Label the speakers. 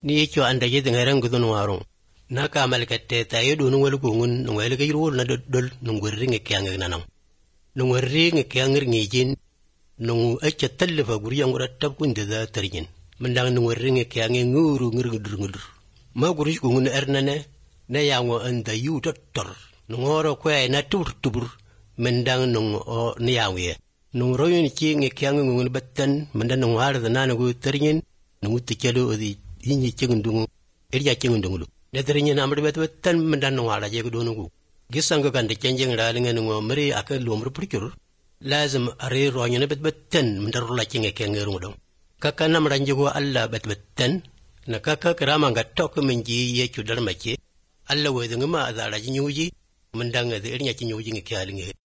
Speaker 1: ni cho anda je ngaren gudun waro na ka malkatte ta yedo no wal gungun no wal ga yiro na dol no ngorri nge kyang nanam no ngorri nge kyang ngi jin no acca talfa guri yang ura tab kun da tarjin man dang no ngorri nge kyang nguru ngudur ma guri gungun ernane na yango anda yu tor no ngoro ko na tubur man dang no ni yawe no royin ki nge kyang ngun battan man dang no har da na go tarjin no mutikelo odi yinyi cegundungu irja cegundungu nedrinya namri bet-betan mendan wala je gudungu gisanga gande cenjeng ralinga ngo mari aka lumur purcur lazim are ronya bet-betan mendar la cenge kengeru dong kaka namranje go alla bet-betan na kaka krama tok menji ye cudar mace alla wedunga ma azala jinyuji mendanga de irnya cinyuji ngi kyalinge